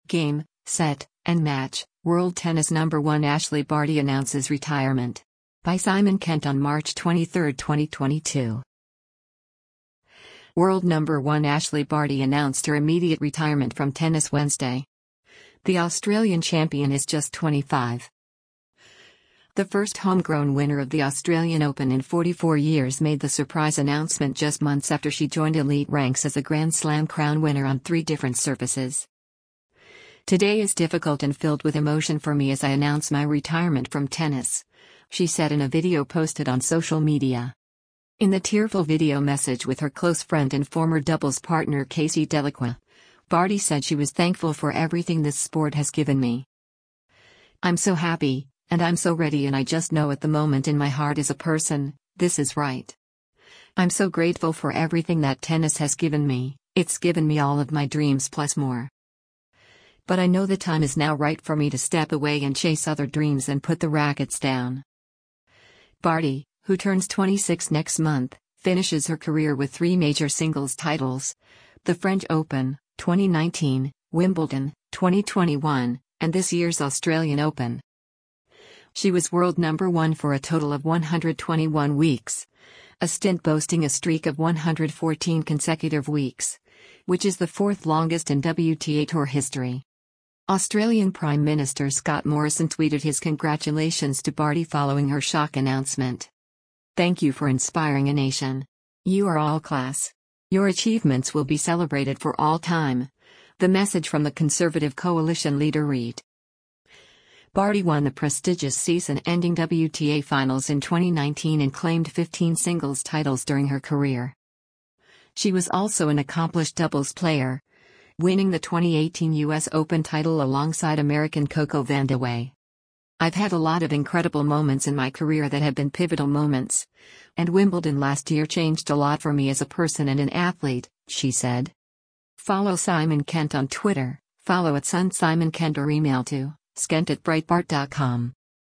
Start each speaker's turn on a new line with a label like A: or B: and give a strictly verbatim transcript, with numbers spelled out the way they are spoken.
A: Game, set, and match. World Tennis number one Ashley Barty announces retirement. By Simon Kent on March twenty-third, twenty twenty-two. World number one Ashley Barty announced her immediate retirement from tennis Wednesday. The Australian champion is just twenty-five. The first homegrown winner of the Australian Open in forty-four years made the surprise announcement just months after she joined elite ranks as a Grand Slam crown winner on three different surfaces. "Today is difficult and filled with emotion for me as I announce my retirement from tennis," she said in a video posted on social media. In the tearful video message with her close friend and former doubles partner Casey Dellacqua, Barty said she was thankful for everything this sport has given me. "I'm so happy, and I'm so ready, and I just know at the moment in my heart as a person, this is right. I'm so grateful for everything that tennis has given me. It's given me all of my dreams plus more. But I know the time is now right for me to step away and chase other dreams and put the rackets down." Barty, who turns twenty-six next month, finishes her career with three major singles titles: the French Open, twenty nineteen, Wimbledon, twenty twenty-one, and this year's Australian Open. She was world number one for a total of one hundred twenty-one weeks, a stint boasting a streak of one hundred fourteen consecutive weeks, which is the fourth longest in W T A Tour history. Australian Prime Minister Scott Morrison tweeted his congratulations to Barty following her shock announcement. "Thank you for inspiring a nation. You are all class. Your achievements will be celebrated for all time," the message from the Conservative coalition leader read. Barty won the prestigious season-ending W T A finals in twenty nineteen and claimed fifteen singles titles during her career. She was also an accomplished doubles player, winning the twenty eighteen U S Open title alongside American Coco Vandeweghe. "I've had a lot of incredible moments in my career that have been pivotal moments, and Wimbledon last year changed a lot for me as a person and an athlete," she said. Follow Simon Kent on Twitter, follow at Sun Simon Kent or email to skent at breitbart dot com.